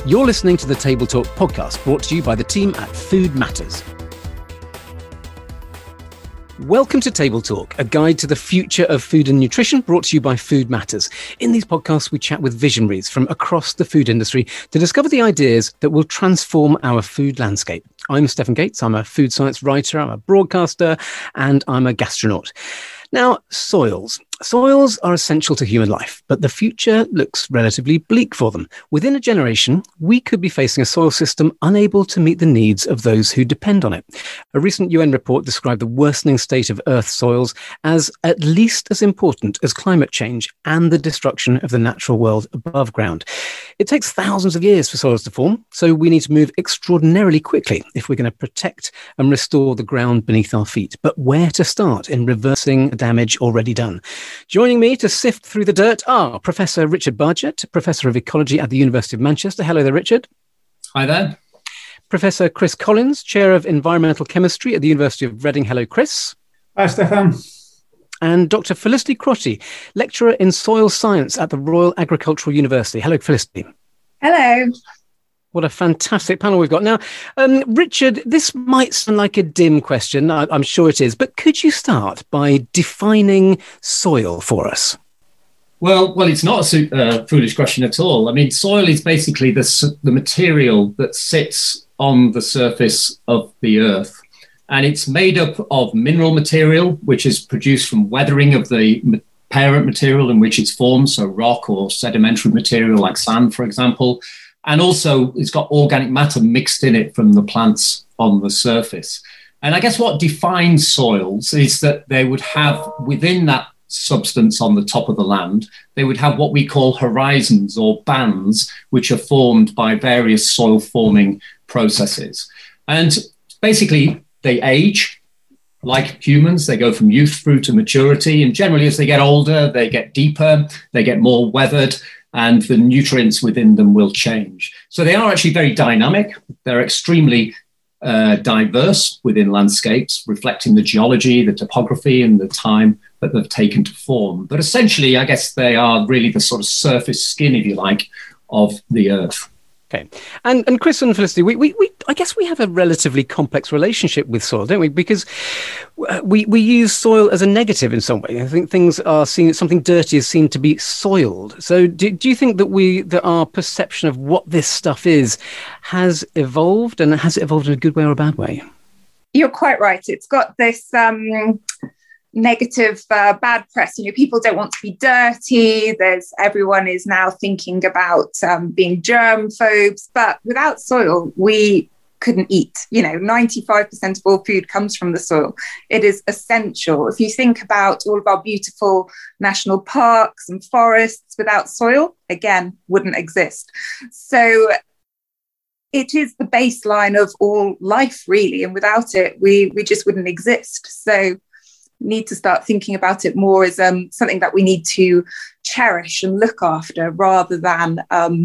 You're listening to the Table Talk podcast, brought to you by the team at Food Matters. Welcome to Table Talk, a guide to the future of food and nutrition, brought to you by Food Matters. In these podcasts, we chat with visionaries from across the food industry to discover the ideas that will transform our food landscape. I'm Stephen Gates. I'm a food science writer, I'm a broadcaster, and I'm a gastronaut. Now, soils. Soils are essential to human life, but the future looks relatively bleak for them. Within a generation, we could be facing a soil system unable to meet the needs of those who depend on it. A recent UN report described the worsening state of Earth's soils as at least as important as climate change and the destruction of the natural world above ground. It takes thousands of years for soils to form, so we need to move extraordinarily quickly if we're going to protect and restore the ground beneath our feet. But where to start in reversing the damage already done? Joining me to sift through the dirt are Professor Richard Bargett, Professor of Ecology at the University of Manchester. Hello there, Richard. Hi there. Professor Chris Collins, Chair of Environmental Chemistry at the University of Reading. Hello, Chris. Hi, Stefan. And Dr. Felicity Crotty, Lecturer in Soil Science at the Royal Agricultural University. Hello, Felicity. Hello. What a fantastic panel we've got. Now, Richard, this might sound like a dim question. I'm sure it is. But could you start by defining soil for us? Well, it's not a foolish question at all. I mean, soil is basically the material that sits on the surface of the earth. And it's made up of mineral material, which is produced from weathering of the parent material in which it's formed, so rock or sedimentary material like sand, for example. And also, it's got organic matter mixed in it from the plants on the surface. And I guess what defines soils is that they would have within that substance on the top of the land, they would have what we call horizons or bands, which are formed by various soil forming processes. And basically, they age like humans. They go from youth through to maturity. And generally, as they get older, they get deeper, they get more weathered, and the nutrients within them will change. So they are actually very dynamic. They're extremely diverse within landscapes, reflecting the geology, the topography, and the time that they've taken to form. But essentially, I guess they are really the sort of surface skin, if you like, of the earth. Okay. And Chris and Felicity, we I guess we have a relatively complex relationship with soil, don't we? Because we use soil as a negative in some way. I think things are seen, something dirty is seen to be soiled. So do you think that our perception of what this stuff is has evolved, and has it evolved in a good way or a bad way? You're quite right. It's got this negative bad press. People don't want to be dirty. Everyone is now thinking about being germ phobes, but without soil we couldn't eat. 95% of all food comes from the soil. It is essential. If you think about all of our beautiful national parks and forests, without soil, again, wouldn't exist. So it is the baseline of all life, really, and without it we just wouldn't exist. So need to start thinking about it more as something that we need to cherish and look after rather than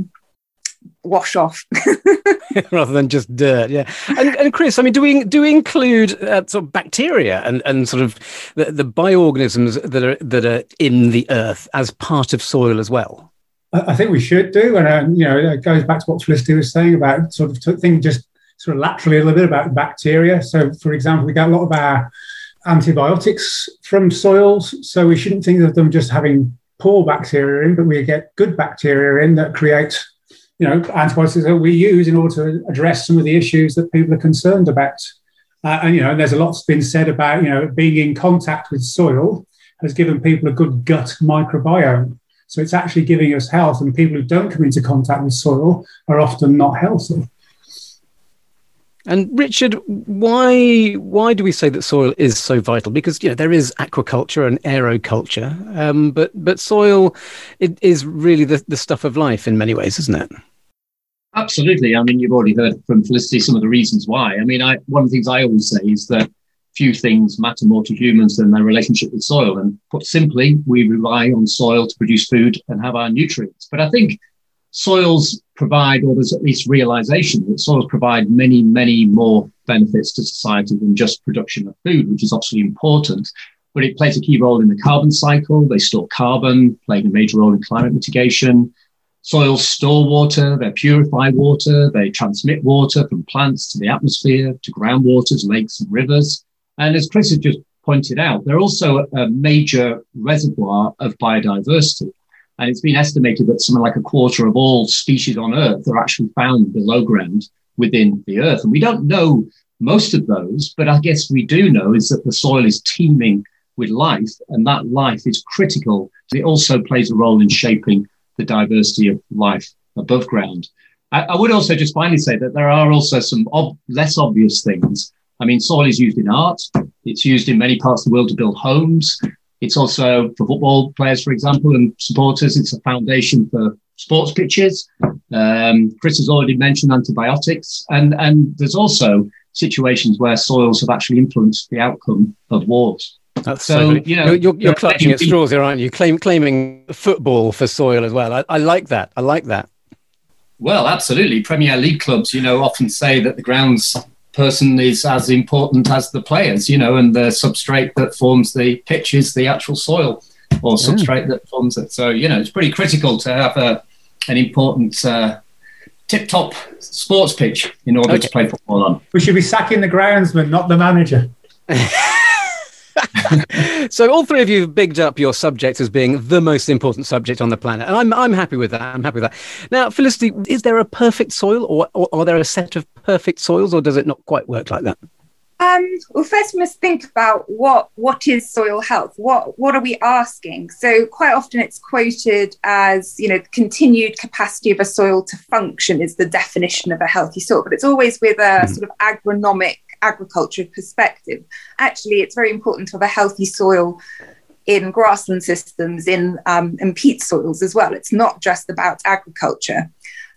wash off. Rather than just dirt, yeah. And Chris, I mean, do we include sort of bacteria and sort of the bioorganisms that are in the earth as part of soil as well? I think we should do, and it goes back to what Felicity was saying about sort of things just sort of laterally a little bit about bacteria. So, for example, we get a lot of our antibiotics from soils, so we shouldn't think of them just having poor bacteria in, but we get good bacteria in that create, antibiotics that we use in order to address some of the issues that people are concerned about. And there's a lot that's been said about, being in contact with soil has given people a good gut microbiome. So it's actually giving us health, and people who don't come into contact with soil are often not healthy. And Richard, why do we say that soil is so vital? Because there is aquaculture and aeroculture, but soil is really the stuff of life in many ways, isn't it? Absolutely. I mean, you've already heard from Felicity some of the reasons why. I mean, one of the things I always say is that few things matter more to humans than their relationship with soil. And put simply, we rely on soil to produce food and have our nutrients. But I think soils provide, or there's at least realization that soils provide many, many more benefits to society than just production of food, which is obviously important. But it plays a key role in the carbon cycle. They store carbon, playing a major role in climate mitigation. Soils store water, they purify water, they transmit water from plants to the atmosphere, to groundwaters, lakes and rivers. And as Chris has just pointed out, they're also a major reservoir of biodiversity. And it's been estimated that something like a quarter of all species on Earth are actually found below ground within the Earth. And we don't know most of those, but I guess we do know is that the soil is teeming with life, and that life is critical. It also plays a role in shaping the diversity of life above ground. I would also just finally say that there are also some less obvious things. I mean, soil is used in art. It's used in many parts of the world to build homes. It's also, for football players, for example, and supporters, it's a foundation for sports pitches. Chris has already mentioned antibiotics. And there's also situations where soils have actually influenced the outcome of wars. That's so you're clutching at straws here, aren't you? Claiming football for soil as well. I like that. I like that. Well, absolutely. Premier League clubs, often say that the grounds person is as important as the players, and the substrate that forms the pitch is the actual soil or substrate that forms it. So, it's pretty critical to have an important tip-top sports pitch in order to play football on. We should be sacking the groundsman, not the manager. So all three of you have bigged up your subject as being the most important subject on the planet, and I'm happy with that. I'm happy with that. Now, Felicity, is there a perfect soil, or are there a set of perfect soils, or does it not quite work like that? Well, first we must think about what is soil health. What are we asking? So quite often it's quoted as, the continued capacity of a soil to function is the definition of a healthy soil, but it's always with a sort of agronomic agriculture perspective. Actually, it's very important to have a healthy soil in grassland systems, in peat soils as well. It's not just about agriculture.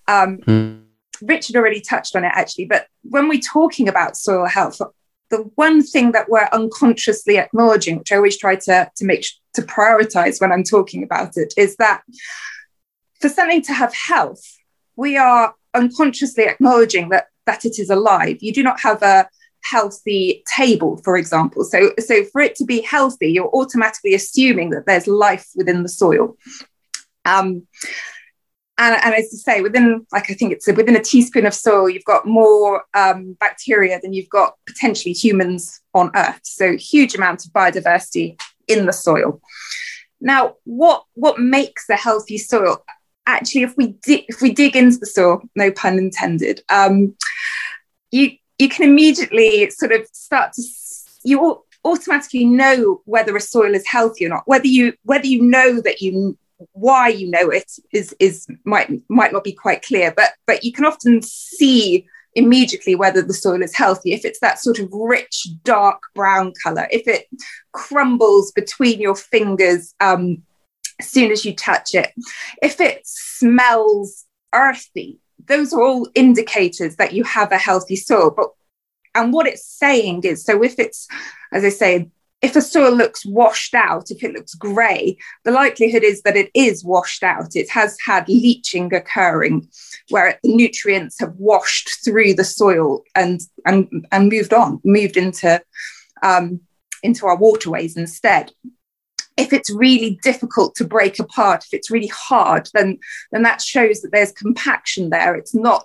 Richard already touched on it, actually, but when we're talking about soil health, the one thing that we're unconsciously acknowledging, which I always try to prioritize when I'm talking about it, is that for something to have health, we are unconsciously acknowledging that it is alive. You do not have a healthy table, for example. So for it to be healthy, you're automatically assuming that there's life within the soil. And as I say, within a teaspoon of soil, you've got more bacteria than you've got potentially humans on Earth. So huge amount of biodiversity in the soil. Now, what makes a healthy soil? Actually, if we dig into the soil, no pun intended, you can immediately sort of you automatically know whether a soil is healthy or not. Whether you know that why you know it is might not be quite clear, but you can often see immediately whether the soil is healthy if it's that sort of rich dark brown color, if it crumbles between your fingers as soon as you touch it, if it smells earthy. Those are all indicators that you have a healthy soil. And what it's saying is, so if it's, as I say, if a soil looks washed out, if it looks grey, the likelihood is that it is washed out. It has had leaching occurring, where the nutrients have washed through the soil and moved into our waterways instead. If it's really difficult to break apart, if it's really hard, then that shows that there's compaction there. It's not,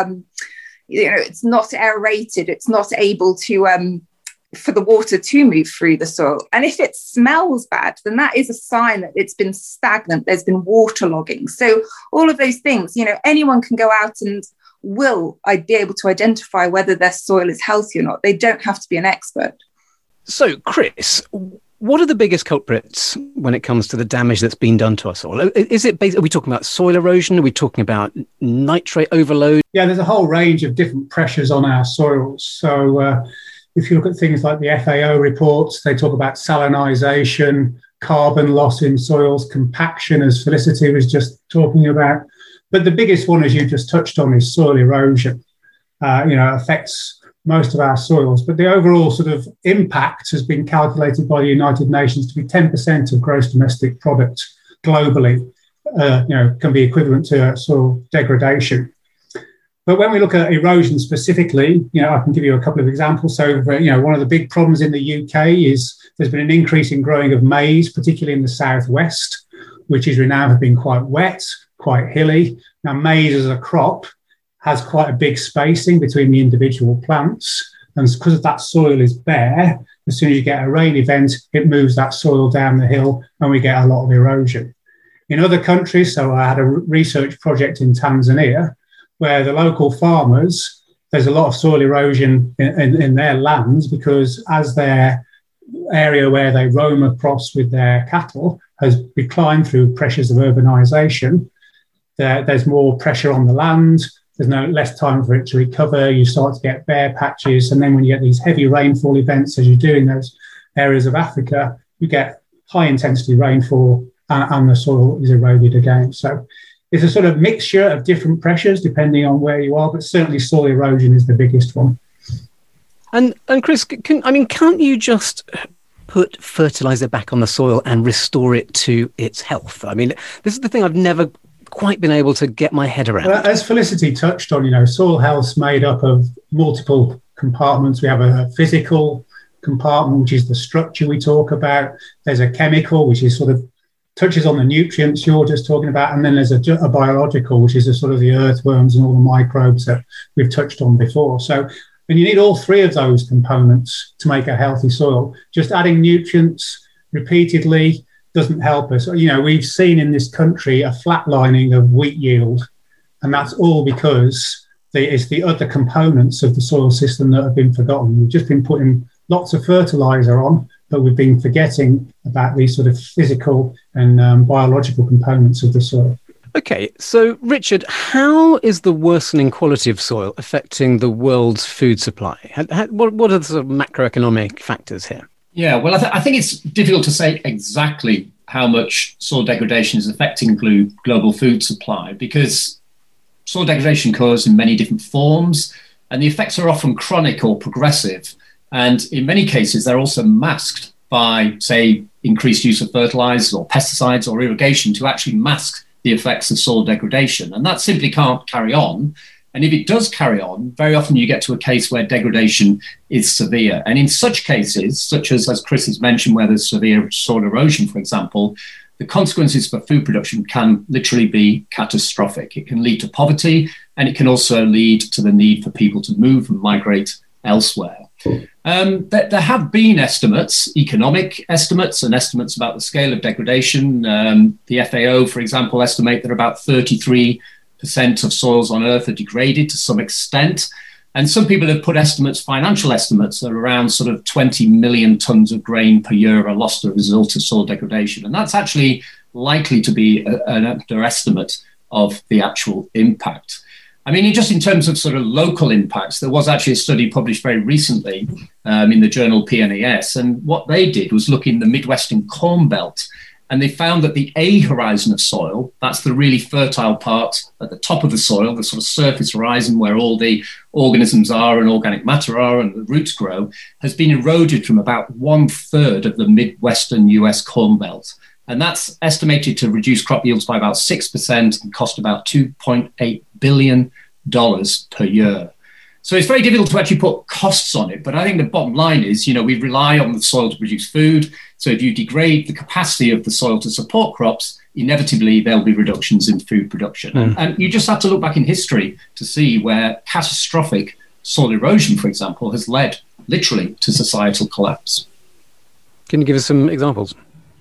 it's not aerated. It's not able to, for the water to move through the soil. And if it smells bad, then that is a sign that it's been stagnant. There's been waterlogging. So all of those things, anyone can go out and I'd be able to identify whether their soil is healthy or not. They don't have to be an expert. So, Chris, what are the biggest culprits when it comes to the damage that's been done to our soil? Are we talking about soil erosion? Are we talking about nitrate overload? Yeah, there's a whole range of different pressures on our soils. So if you look at things like the FAO reports, they talk about salinisation, carbon loss in soils, compaction, as Felicity was just talking about. But the biggest one, as you just touched on, is soil erosion. Affects most of our soils, but the overall sort of impact has been calculated by the United Nations to be 10% of gross domestic product globally, can be equivalent to soil degradation. But when we look at erosion specifically, I can give you a couple of examples. So, one of the big problems in the UK is there's been an increase in growing of maize, particularly in the southwest, which is renowned for being quite wet, quite hilly. Now, maize as a crop has quite a big spacing between the individual plants. And because that soil is bare, as soon as you get a rain event, it moves that soil down the hill and we get a lot of erosion. In other countries, so I had a research project in Tanzania where the local farmers, there's a lot of soil erosion in their lands because as their area where they roam across with their cattle has declined through pressures of urbanisation, there's more pressure on the land. There's less time for it to recover. You start to get bare patches. And then when you get these heavy rainfall events, as you do in those areas of Africa, you get high intensity rainfall and the soil is eroded again. So it's a sort of mixture of different pressures depending on where you are, but certainly soil erosion is the biggest one. And Chris, can't you just put fertilizer back on the soil and restore it to its health? I mean, this is the thing I've never quite been able to get my head around. Well, as Felicity touched on, soil health's made up of multiple compartments. We have a physical compartment, which is the structure we talk about. There's a chemical, which is sort of touches on the nutrients you're just talking about. And then there's a biological, which is the sort of the earthworms and all the microbes that we've touched on before. So, and you need all three of those components to make a healthy soil. Just adding nutrients repeatedly doesn't help us. We've seen in this country a flatlining of wheat yield, and that's all because it's the other components of the soil system that have been forgotten. We've just been putting lots of fertilizer on, but we've been forgetting about these sort of physical and biological components of the soil. Okay, so Richard, how is the worsening quality of soil affecting the world's food supply? What are the sort of macroeconomic factors here? Yeah, well, I think it's difficult to say exactly how much soil degradation is affecting global food supply because soil degradation occurs in many different forms and the effects are often chronic or progressive. And in many cases, they're also masked by, say, increased use of fertilizers or pesticides or irrigation to actually mask the effects of soil degradation. And that simply can't carry on. And if it does carry on, very often you get to a case where degradation is severe. And in such cases, such as Chris has mentioned, where there's severe soil erosion, for example, the consequences for food production can literally be catastrophic. It can lead to poverty, and it can also lead to the need for people to move and migrate elsewhere. There have been estimates, economic estimates, and estimates about the scale of degradation. The FAO, for example, estimate that about 33% of soils on Earth are degraded to some extent. And some people have put estimates, financial estimates, that are around sort of 20 million tons of grain per year are lost as a result of soil degradation. And that's actually likely to be an underestimate of the actual impact. I mean, just in terms of sort of local impacts, there was actually a study published very recently in the journal PNAS. And what they did was look in the Midwestern Corn Belt. And they found that the A horizon of soil, that's the really fertile part at the top of the soil, the sort of surface horizon where all the organisms are and organic matter are and the roots grow, has been eroded from about 1/3 of the Midwestern US Corn Belt. And that's estimated to reduce crop yields by about 6% and cost about $2.8 billion per year. So it's very difficult to actually put costs on it. But I think the bottom line is, we rely on the soil to produce food. So if you degrade the capacity of the soil to support crops, inevitably there'll be reductions in food production. And you just have to look back in history to see where catastrophic soil erosion, for example, has led literally to societal collapse. Can you give us some examples?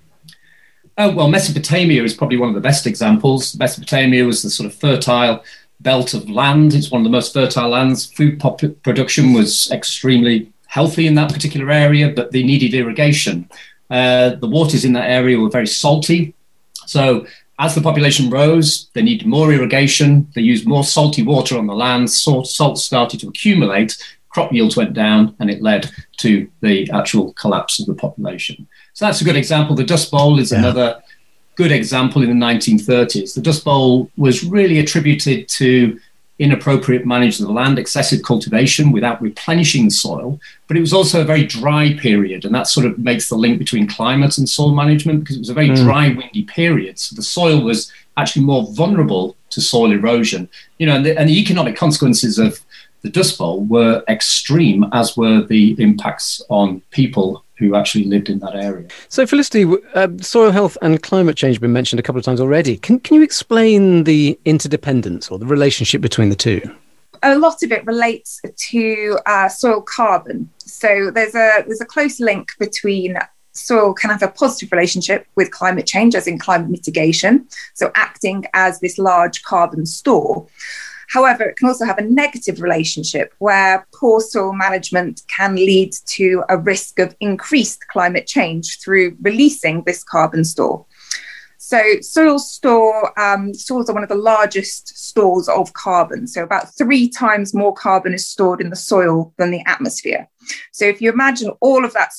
Well, Mesopotamia is probably one of the best examples. Mesopotamia was the sort of fertile belt of land. It's one of the most fertile lands. Food production was extremely healthy in that particular area, but they needed irrigation. The waters in that area were very salty. So as the population rose, they needed more irrigation. They used more salty water on the land. Salt started to accumulate. Crop yields went down, and it led to the actual collapse of the population. So that's a good example. The Dust Bowl is another good example in the 1930s. The Dust Bowl was really attributed to inappropriate management of the land, excessive cultivation without replenishing the soil. But it was also a very dry period, and that sort of makes the link between climate and soil management because it was a very dry, windy period. So the soil was actually more vulnerable to soil erosion. And the economic consequences of the Dust Bowl were extreme, as were the impacts on people who actually lived in that area. So, Felicity, soil health and climate change have been mentioned a couple of times already. Can you explain the interdependence or the relationship between the two? A lot of it relates to soil carbon. So there's a close link between soil can have a positive relationship with climate change, as in climate mitigation, so acting as this large carbon store. However, it can also have a negative relationship where poor soil management can lead to a risk of increased climate change through releasing this carbon store. So soils are one of the largest stores of carbon. So about 3 times more carbon is stored in the soil than the atmosphere. So if you imagine all of that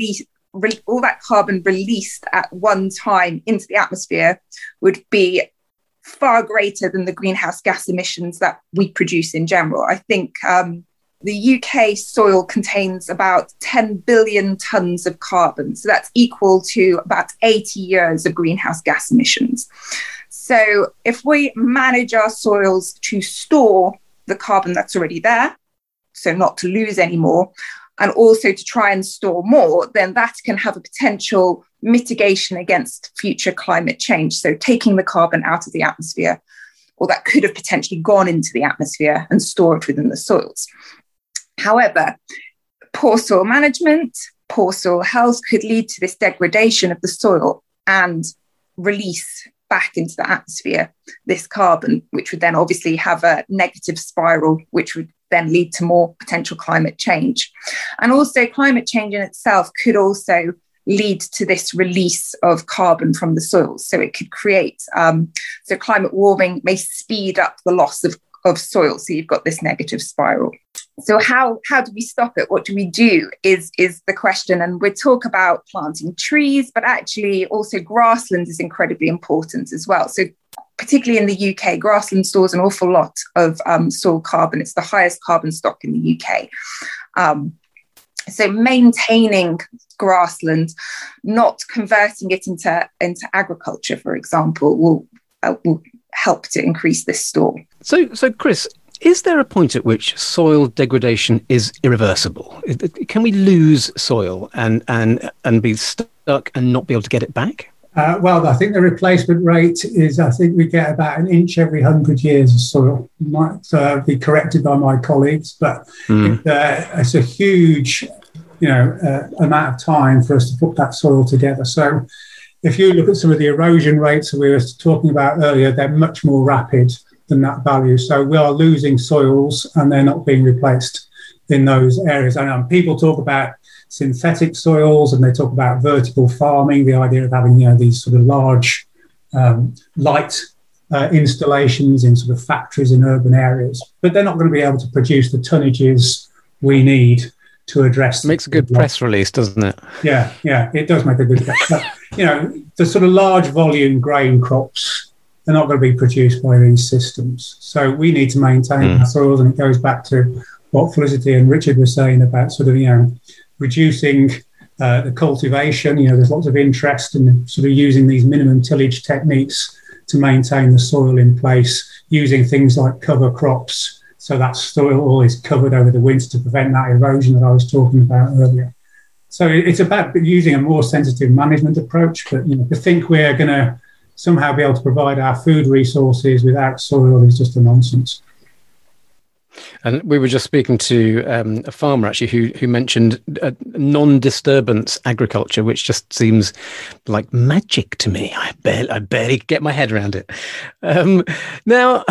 all that carbon released at one time into the atmosphere would be far greater than the greenhouse gas emissions that we produce in general. I think the UK soil contains about 10 billion tonnes of carbon. So that's equal to about 80 years of greenhouse gas emissions. So if we manage our soils to store the carbon that's already there, so not to lose any more, and also to try and store more, then that can have a potential mitigation against future climate change. So taking the carbon out of the atmosphere, or that could have potentially gone into the atmosphere, and store it within the soils. However, poor soil management, poor soil health could lead to this degradation of the soil and release back into the atmosphere this carbon, which would then obviously have a negative spiral, which would then lead to more potential climate change. And also climate change in itself could also lead to this release of carbon from the soils. So it could create, so climate warming may speed up the loss of soil. So you've got this negative spiral. So how do we stop it? What do we do is the question. And we talk about planting trees, but actually also grassland is incredibly important as well. So particularly in the UK, grassland stores an awful lot of soil carbon. It's the highest carbon stock in the UK. So maintaining grassland, not converting it into agriculture, for example, will help to increase this store. So Chris, is there a point at which soil degradation is irreversible? Can we lose soil and be stuck and not be able to get it back? Well, I think the replacement rate is, I think we get about an inch every 100 years of soil. Might be corrected by my colleagues, but it's a huge, amount of time for us to put that soil together. So if you look at some of the erosion rates that we were talking about earlier, they're much more rapid than that value. So we are losing soils and they're not being replaced in those areas. And people talk about synthetic soils and they talk about vertical farming, the idea of having these sort of large light installations in sort of factories in urban areas, but they're not going to be able to produce the tonnages we need to address. Makes a good press release, doesn't it? Yeah, it does make a good press. But, the sort of large volume grain crops, they're not going to be produced by these systems. So we need to maintain our soils, and it goes back to what Felicity and Richard were saying about sort of, reducing the cultivation. There's lots of interest in sort of using these minimum tillage techniques to maintain the soil in place, using things like cover crops, so that soil is covered over the winter to prevent that erosion that I was talking about earlier. So it's about using a more sensitive management approach, but to think we're going to somehow be able to provide our food resources without soil is just a nonsense. And we were just speaking to a farmer actually who mentioned non-disturbance agriculture, which just seems like magic to me. I barely get my head around it. Now,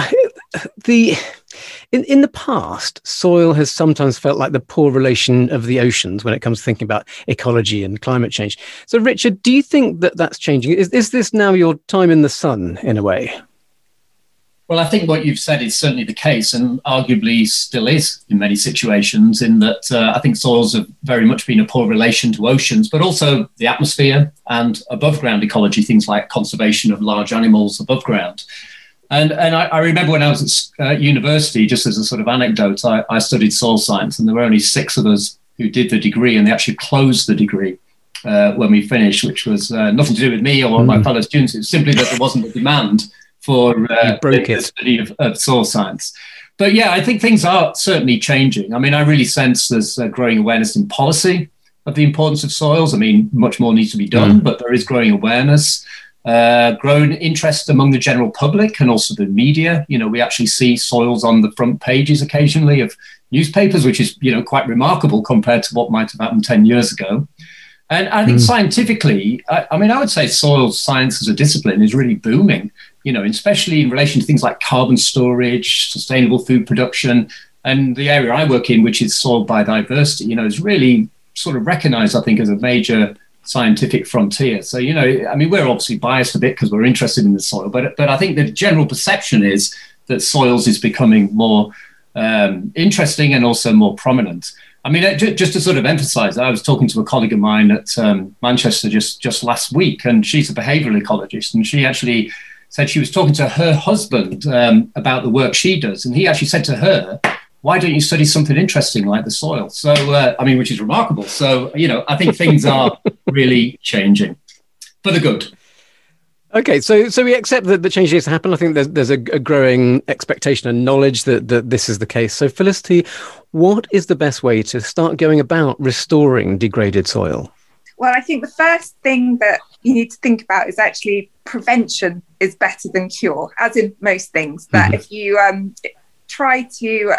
in the past, soil has sometimes felt like the poor relation of the oceans when it comes to thinking about ecology and climate change. So, Richard, do you think that that's changing? Is this now your time in the sun in a way? Well, I think what you've said is certainly the case, and arguably still is in many situations, in that I think soils have very much been a poor relation to oceans, but also the atmosphere and above ground ecology, things like conservation of large animals above ground. And I remember when I was at university, just as a sort of anecdote, I studied soil science, and there were only 6 of us who did the degree, and they actually closed the degree when we finished, which was nothing to do with me or my fellow students. It was simply that there wasn't a demand for the study of soil science. But yeah, I think things are certainly changing. I mean, I really sense there's growing awareness in policy of the importance of soils. I mean, much more needs to be done, but there is growing awareness, growing interest among the general public and also the media. You know, we actually see soils on the front pages occasionally of newspapers, which is, you know, quite remarkable compared to what might have happened 10 years ago. And I think scientifically, I mean, I would say soil science as a discipline is really booming, you know, especially in relation to things like carbon storage, sustainable food production, and the area I work in, which is soil biodiversity, you know, is really sort of recognized, I think, as a major scientific frontier. So, you know, I mean, we're obviously biased a bit because we're interested in the soil, but I think the general perception is that soils is becoming more interesting and also more prominent. I mean, just to sort of emphasize, I was talking to a colleague of mine at Manchester just last week, and she's a behavioral ecologist, and she actually said she was talking to her husband about the work she does, and he actually said to her, why don't you study something interesting like the soil? So, I mean, which is remarkable. So, you know, I think things are really changing for the good. Okay, so we accept that the change needs to happen. I think there's a growing expectation and knowledge that this is the case. So, Felicity, what is the best way to start going about restoring degraded soil? Well, I think the first thing that you need to think about is actually prevention is better than cure, as in most things. That if you trying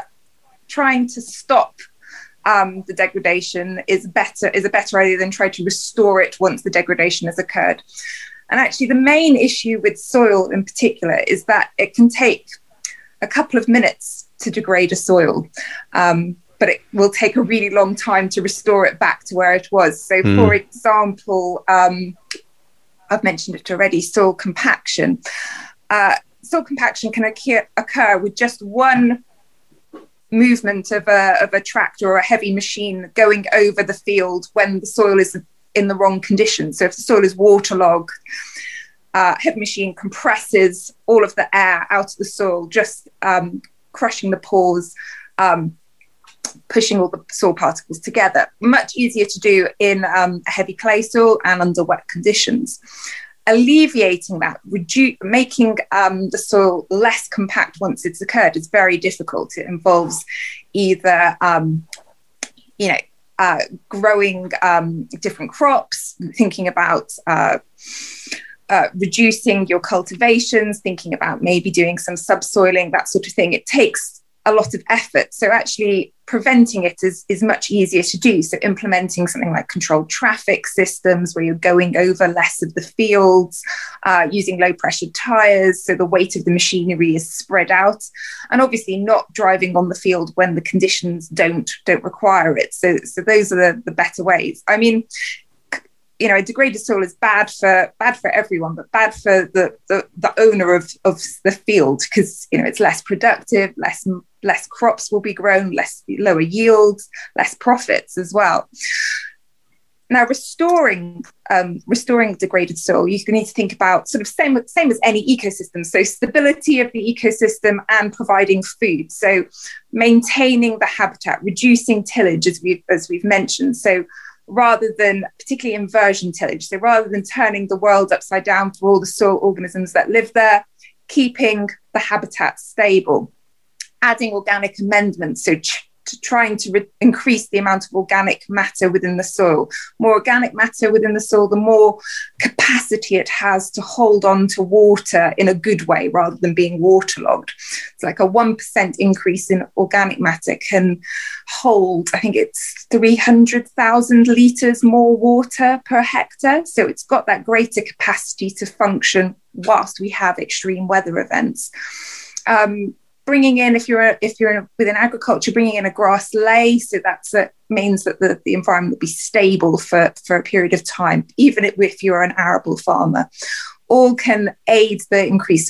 to stop the degradation is a better idea than try to restore it once the degradation has occurred. And actually, the main issue with soil in particular is that it can take a couple of minutes to degrade a soil, but it will take a really long time to restore it back to where it was. So, for example, I've mentioned it already, soil compaction. Soil compaction can occur with just one movement of a tractor or a heavy machine going over the field when the soil is in the wrong condition. So if the soil is waterlogged, heavy machine compresses all of the air out of the soil, just crushing the pores, pushing all the soil particles together. Much easier to do in a heavy clay soil and under wet conditions. Alleviating that, making the soil less compact once it's occurred is very difficult. It involves either, growing different crops, thinking about reducing your cultivations, thinking about maybe doing some subsoiling, that sort of thing. It takes a lot of effort. So actually preventing it is much easier to do. So implementing something like controlled traffic systems where you're going over less of the fields, using low pressure tires so the weight of the machinery is spread out, and obviously not driving on the field when the conditions don't require it. So those are the better ways. I mean, you know, a degraded soil is bad for everyone, but bad for the owner of the field, because, you know, it's less productive, less crops will be grown, lower yields, less profits as well. Now, restoring degraded soil, you need to think about sort of same as any ecosystem. So stability of the ecosystem and providing food. So maintaining the habitat, reducing tillage, as we've mentioned. So rather than, particularly inversion tillage, so rather than turning the world upside down for all the soil organisms that live there, keeping the habitat stable, adding organic amendments, so trying to increase the amount of organic matter within the soil. More organic matter within the soil, the more capacity it has to hold on to water in a good way rather than being waterlogged. It's like a 1% increase in organic matter can hold, I think it's 300,000 litres more water per hectare. So it's got that greater capacity to function whilst we have extreme weather events. Bringing in, if you're within agriculture, bringing in a grass ley, so that means that the environment will be stable for a period of time, even if you're an arable farmer, all can aid the increase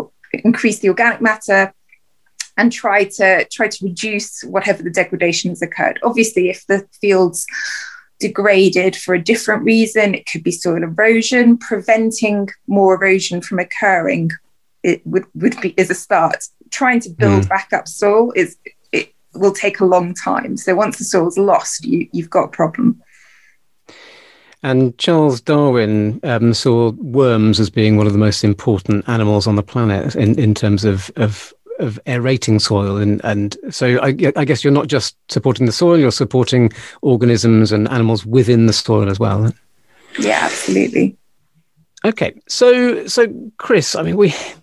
the organic matter and try to reduce whatever the degradation has occurred. Obviously, if the field's degraded for a different reason, it could be soil erosion. Preventing more erosion from occurring, it is a start. Trying to build back up soil it will take a long time. So once the soil's lost, you've got a problem. And Charles Darwin saw worms as being one of the most important animals on the planet in terms of of aerating soil, and so I guess you're not just supporting the soil, you're supporting organisms and animals within the soil as well. Yeah, absolutely. Okay, so Chris, I mean,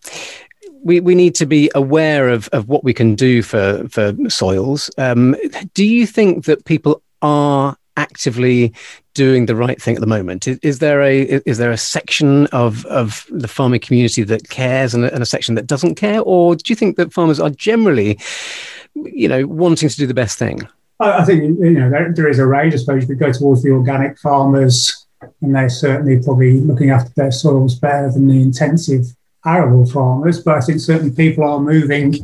we need to be aware of what we can do for soils. Do you think that people are actively doing the right thing at the moment? Is there a section of the farming community that cares and a section that doesn't care, or do you think that farmers are generally, wanting to do the best thing? I think there is a range. I suppose if we go towards the organic farmers, and they're certainly probably looking after their soils better than the intensive arable farmers. But I think certainly people are moving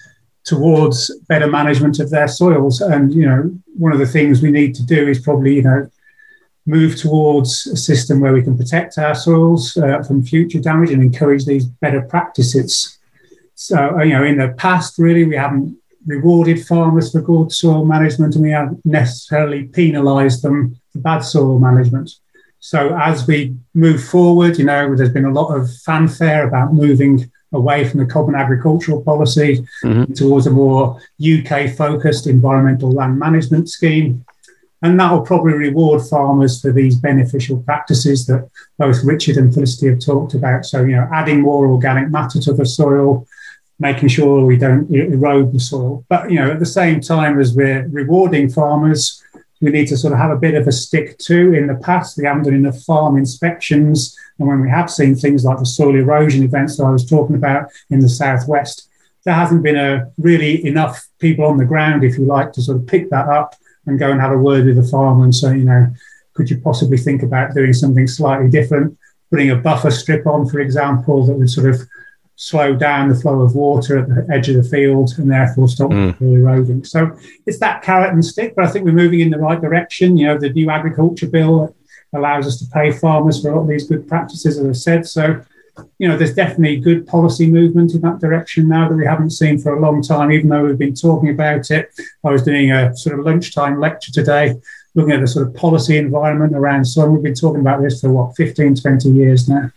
towards better management of their soils. And, one of the things we need to do is probably, move towards a system where we can protect our soils from future damage and encourage these better practices. So, in the past, really, we haven't rewarded farmers for good soil management, and we haven't necessarily penalised them for bad soil management. So as we move forward, there's been a lot of fanfare about moving away from the Common Agricultural Policy towards a more UK-focused environmental land management scheme. And that will probably reward farmers for these beneficial practices that both Richard and Felicity have talked about. So, adding more organic matter to the soil, making sure we don't erode the soil. But, at the same time as we're rewarding farmers, we need to sort of have a bit of a stick too. In the past, we haven't done enough farm inspections. And when we have seen things like the soil erosion events that I was talking about in the southwest, there hasn't been really enough people on the ground, if you like, to sort of pick that up and go and have a word with the farmer and say, could you possibly think about doing something slightly different, putting a buffer strip on, for example, that would sort of slow down the flow of water at the edge of the field and therefore stop eroding. So it's that carrot and stick, but I think we're moving in the right direction. The new agriculture bill allows us to pay farmers for all these good practices, as I said. So, there's definitely good policy movement in that direction now that we haven't seen for a long time, even though we've been talking about it. I was doing a sort of lunchtime lecture today, looking at the sort of policy environment around soil. We've been talking about this for 15, 20 years now.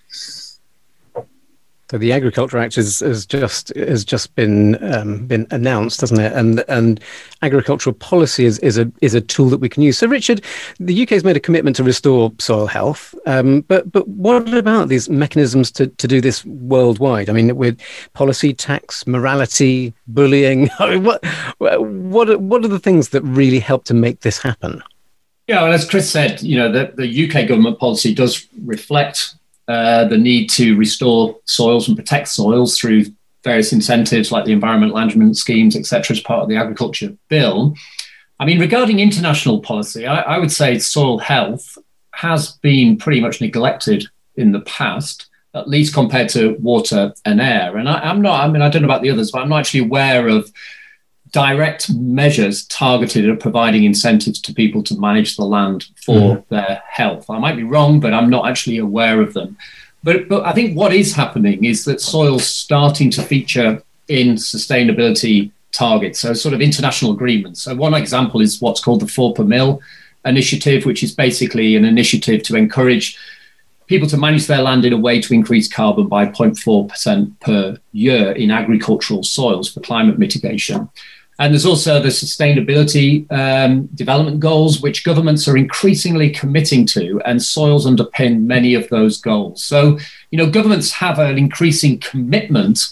So the Agriculture Act has just been announced, hasn't it? And agricultural policy is a tool that we can use. So Richard, the UK has made a commitment to restore soil health, but what about these mechanisms to do this worldwide? I mean, with policy, tax, morality, bullying, I mean, what are the things that really help to make this happen? Yeah, well, as Chris said, the UK government policy does reflect the need to restore soils and protect soils through various incentives like the environmental management schemes, etc., as part of the agriculture bill. I mean, regarding international policy, I would say soil health has been pretty much neglected in the past, at least compared to water and air. And I don't know about the others, but I'm not actually aware of direct measures targeted at providing incentives to people to manage the land for their health. I might be wrong, but I'm not actually aware of them. But I think what is happening is that soil's starting to feature in sustainability targets, so sort of international agreements. So one example is what's called the 4 per mil initiative, which is basically an initiative to encourage people to manage their land in a way to increase carbon by 0.4% per year in agricultural soils for climate mitigation. And there's also the sustainability development goals, which governments are increasingly committing to, and soils underpin many of those goals. So, governments have an increasing commitment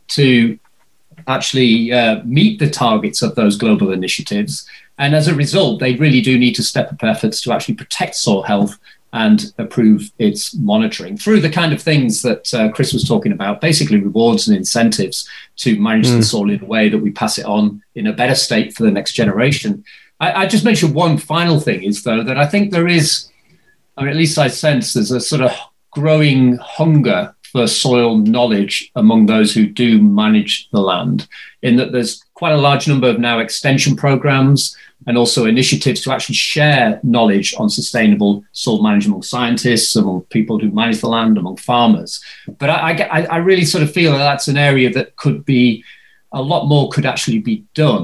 to actually meet the targets of those global initiatives. And as a result, they really do need to step up efforts to actually protect soil health and improve its monitoring through the kind of things that Chris was talking about, basically rewards and incentives to manage the soil in a way that we pass it on in a better state for the next generation. I just mentioned one final thing is, though, that I think there is, at least I sense there's a sort of growing hunger for soil knowledge among those who do manage the land, in that there's quite a large number of now extension programs and also initiatives to actually share knowledge on sustainable soil management among scientists, among people who manage the land, among farmers. But I really sort of feel that that's an area that could be, a lot more could actually be done.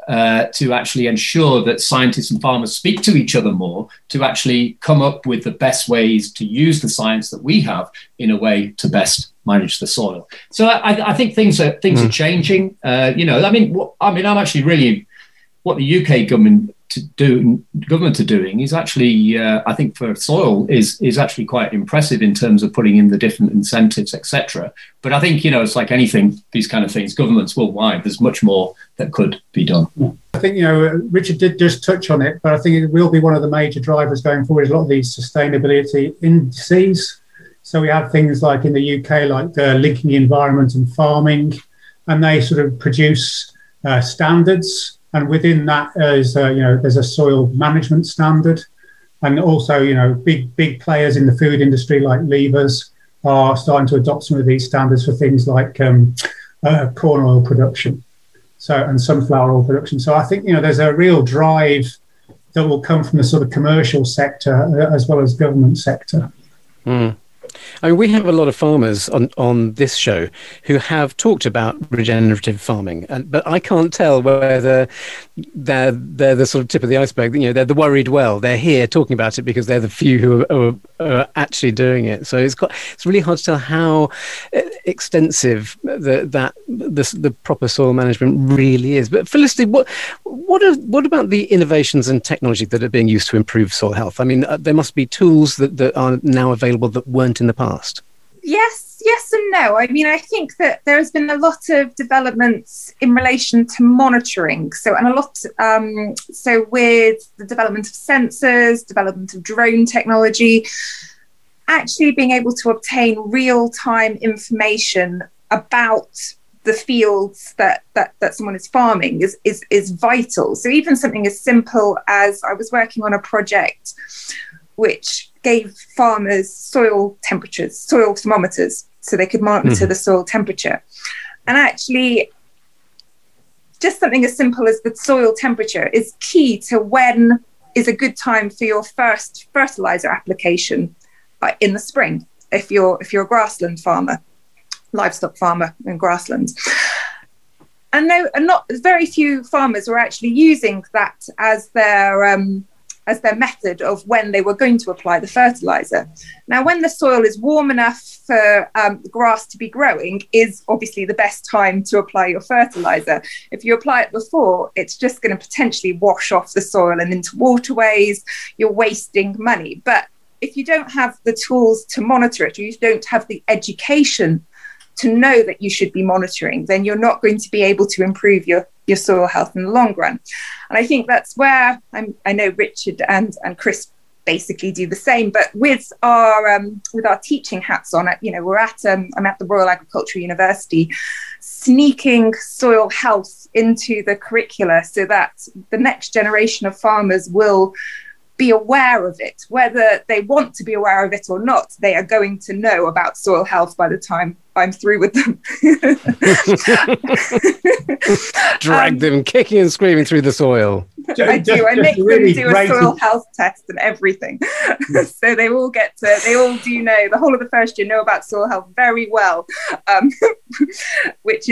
to actually ensure that scientists and farmers speak to each other more, to actually come up with the best ways to use the science that we have in a way to best manage the soil. So I think things are changing. I'm actually really what the UK government are doing is actually, I think for soil is actually quite impressive in terms of putting in the different incentives, etc. But I think, it's like anything, these kind of things, governments worldwide, there's much more that could be done. I think, Richard did just touch on it, but I think it will be one of the major drivers going forward is a lot of these sustainability indices. So we have things like in the UK, like linking the environment and farming, and they sort of produce standards. And within that is, there's a soil management standard. And also, big players in the food industry like Levers are starting to adopt some of these standards for things like corn oil production and sunflower oil production. So I think, there's a real drive that will come from the sort of commercial sector as well as government sector. Mm. I mean, we have a lot of farmers on this show who have talked about regenerative farming, but I can't tell whether they're the sort of tip of the iceberg. They're the worried well. They're here talking about it because they're the few who are actually doing it. So it's really hard to tell how extensive the proper soil management really is. But Felicity, what about the innovations and technology that are being used to improve soil health? I mean, there must be tools that are now available that weren't in the past. Yes and no. I mean, I think that there has been a lot of developments in relation to monitoring. So with the development of sensors, development of drone technology, actually being able to obtain real-time information about the fields that someone is farming is vital. So even something as simple as I was working on a project which gave farmers soil temperatures, soil thermometers, so they could monitor the soil temperature. And actually, just something as simple as the soil temperature is key to when is a good time for your first fertilizer application in the spring, if you're a grassland farmer, livestock farmer in grasslands. And not very few farmers were actually using that as their method of when they were going to apply the fertilizer. Now, when the soil is warm enough for the grass to be growing is obviously the best time to apply your fertilizer. If you apply it before, it's just going to potentially wash off the soil and into waterways. You're wasting money. But if you don't have the tools to monitor it, or you don't have the education to know that you should be monitoring, then you're not going to be able to improve your soil health in the long run. And I think that's where I know Richard and Chris basically do the same, but with our teaching hats on, I'm at the Royal Agricultural University, sneaking soil health into the curricula so that the next generation of farmers will be aware of it. Whether they want to be aware of it or not, they are going to know about soil health by the time I'm through with them. Drag them kicking and screaming through the soil. I do. I make them do a soil health test and everything. So they all do know, the whole of the first year know about soil health very well, which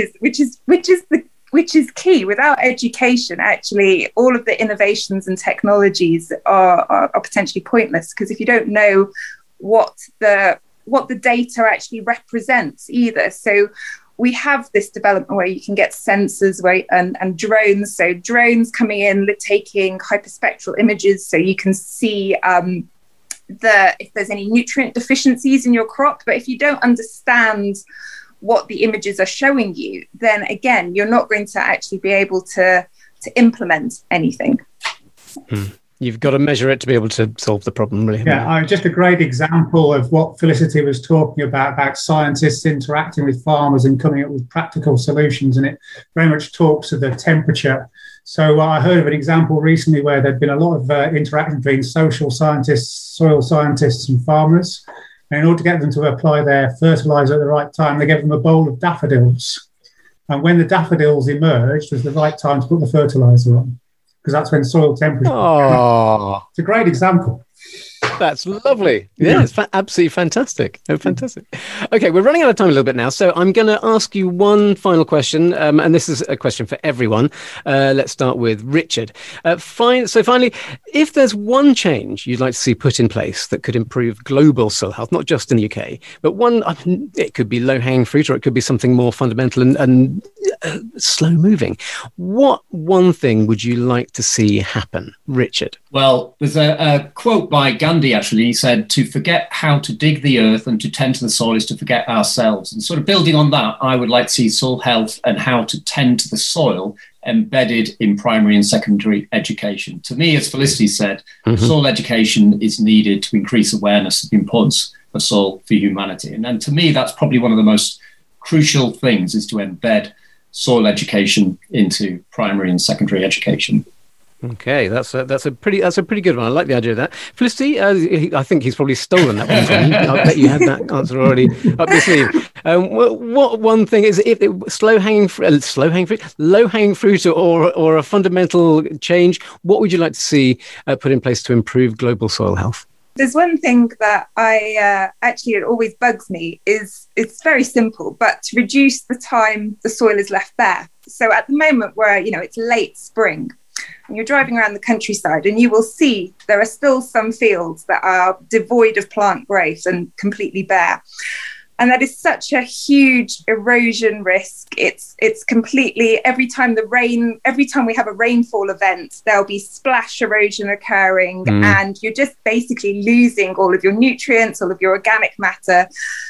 is key. Without education, actually, all of the innovations and technologies are potentially pointless, because if you don't know what the data actually represents either. So we have this development where you can get sensors and drones. So drones coming in, taking hyperspectral images, so you can see if there's any nutrient deficiencies in your crop. But if you don't understand what the images are showing you, then again, you're not going to actually be able to implement anything. You've got to measure it to be able to solve the problem, really. Yeah, just a great example of what Felicity was talking about scientists interacting with farmers and coming up with practical solutions, and it very much talks to the temperature. So I heard of an example recently where there'd been a lot of interaction between social scientists, soil scientists and farmers. And in order to get them to apply their fertilizer at the right time, they gave them a bowl of daffodils. And when the daffodils emerged, was the right time to put the fertilizer on, because that's when soil temperature. Oh, it's a great example. That's lovely. Yeah, it's absolutely fantastic. Oh, fantastic. Okay, we're running out of time a little bit now, so I'm going to ask you one final question, and this is a question for everyone. Let's start with Richard. Finally, if there's one change you'd like to see put in place that could improve global soil health, not just in the UK, but it could be low-hanging fruit, or it could be something more fundamental and slow-moving. What one thing would you like to see happen, Richard? Well, there's a quote by Gandhi, actually. He said, to forget how to dig the earth and to tend to the soil is to forget ourselves. And sort of building on that, I would like to see soil health and how to tend to the soil embedded in primary and secondary education. To me, as Felicity said, soil education is needed to increase awareness of the importance of soil for humanity. And to me, that's probably one of the most crucial things, is to embed soil education into primary and secondary education. Okay, that's a pretty good one. I like the idea of that. Felicity, I think he's probably stolen that one from you. I bet you had that answer already up your sleeve. What one thing is, if low-hanging fruit, or a fundamental change? What would you like to see put in place to improve global soil health? There's one thing that it always bugs me. It's very simple, but to reduce the time the soil is left bare. So at the moment, where it's late spring, and you're driving around the countryside, and you will see there are still some fields that are devoid of plant growth and completely bare. And that is such a huge erosion risk. It's completely, every time we have a rainfall event, there'll be splash erosion occurring, and you're just basically losing all of your nutrients, all of your organic matter,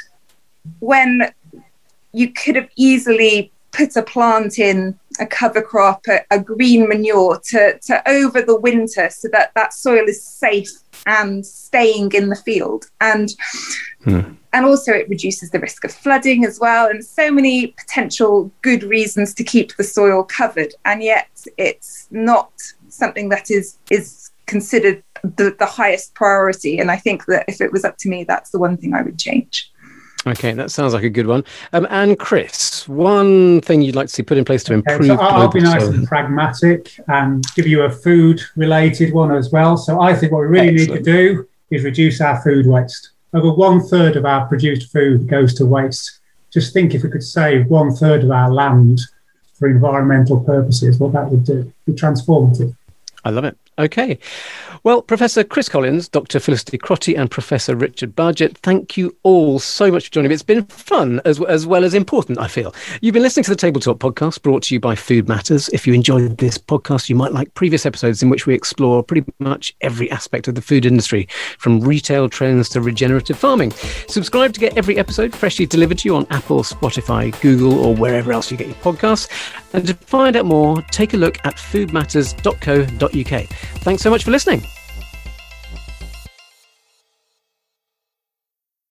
when you could have easily put a plant in, a cover crop, a green manure to over the winter, so that soil is safe and staying in the field. And also it reduces the risk of flooding as well, and so many potential good reasons to keep the soil covered. And yet it's not something that is considered the highest priority. And I think that if it was up to me, that's the one thing I would change. Okay, that sounds like a good one. And Chris, one thing you'd like to see put in place to improve. So I'll be nice and pragmatic and give you a food-related one as well. So I think what we really need to do is reduce our food waste. Over 1/3 of our produced food goes to waste. Just think if we could save 1/3 of our land for environmental purposes, what that would do. It'd be transformative. I love it. Okay. Well, Professor Chris Collins, Dr. Felicity Crotty, and Professor Richard Bargett, thank you all so much for joining me. It's been fun as well as important, I feel. You've been listening to the Table Talk podcast, brought to you by Food Matters. If you enjoyed this podcast, you might like previous episodes in which we explore pretty much every aspect of the food industry, from retail trends to regenerative farming. Subscribe to get every episode freshly delivered to you on Apple, Spotify, Google, or wherever else you get your podcasts. And to find out more, take a look at foodmatters.co.uk. Thanks so much for listening.